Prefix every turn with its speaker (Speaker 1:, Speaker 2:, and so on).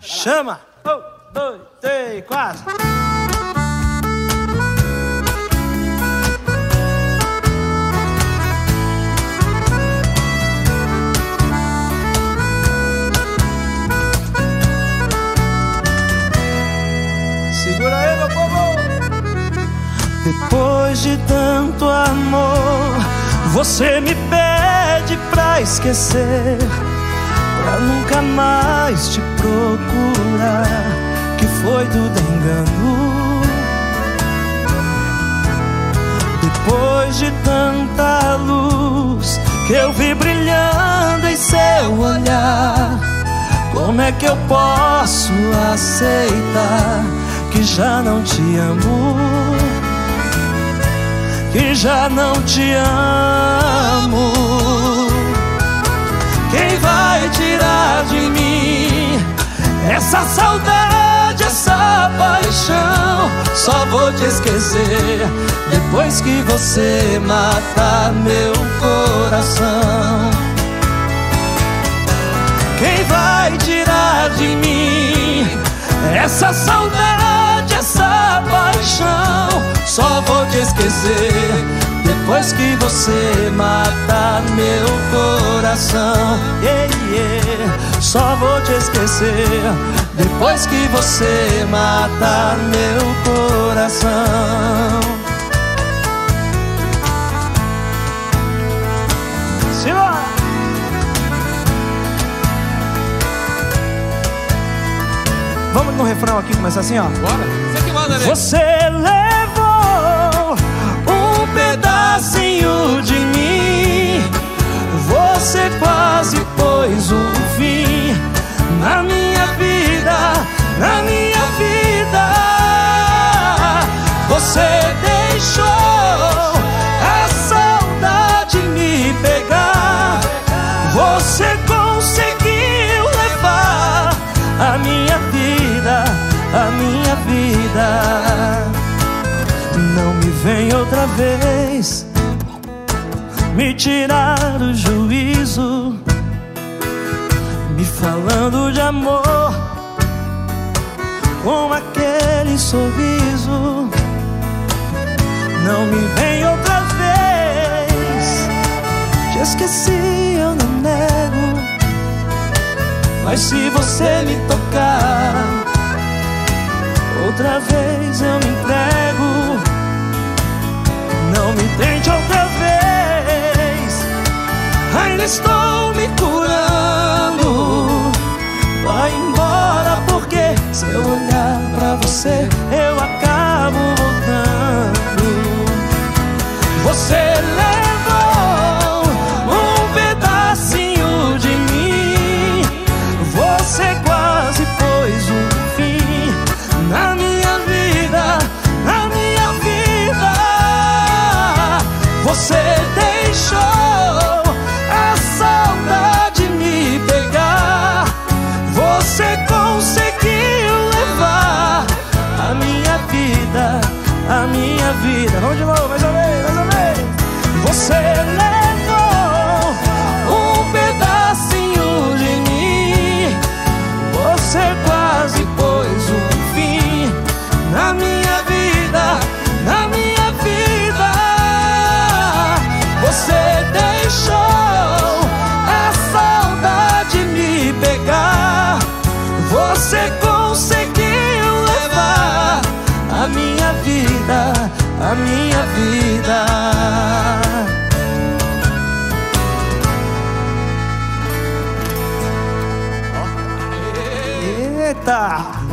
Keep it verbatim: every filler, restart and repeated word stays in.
Speaker 1: Chama! Um, dois, três, quatro. Segura aí, meu povo! Depois de tanto amor, você me pede pra esquecer, pra nunca mais te procurar, que foi tudo engano. Depois de tanta luz que eu vi brilhando em seu olhar, como é que eu posso aceitar que já não te amo, que já não te amo? Quem vai tirar de mim essa saudade, essa paixão? Só vou te esquecer depois que você matar meu coração. Quem vai tirar de mim essa saudade, essa paixão? Só vou te esquecer depois que você matar meu coração. Yeah, yeah. Só vou te esquecer depois que você matar meu coração. Simbora! Vamos no refrão aqui, começar assim, ó.
Speaker 2: Bora! Você que manda, né?
Speaker 1: Você levou um pedacinho de mim, você quase pôs um fim na minha vida, na minha vida. Você deixou a saudade me pegar, você conseguiu levar a minha vida, a minha vida. Não me vem outra vez me tirar o juízo, me falando de amor com aquele sorriso. Não me vem outra vez, te esqueci, eu não nego, mas se você me tocar outra vez eu me entrego. Não me tente outra vez, ainda estou me curando. Vai embora, porque se eu olhar pra você eu acabo voltando. Você levou um pedacinho de mim, você quase pôs um fim na minha vida, na minha vida. Você deixou a saudade me pegar, você conseguiu levar a minha vida, a minha vida. Vamos de novo, mais uma vez, mais uma vez. Você levou um pedacinho de mim, você quase pôs um fim na minha vida, na minha vida. Você deixou a saudade me pegar, você conseguiu levar a minha vida, a minha vida. Eita!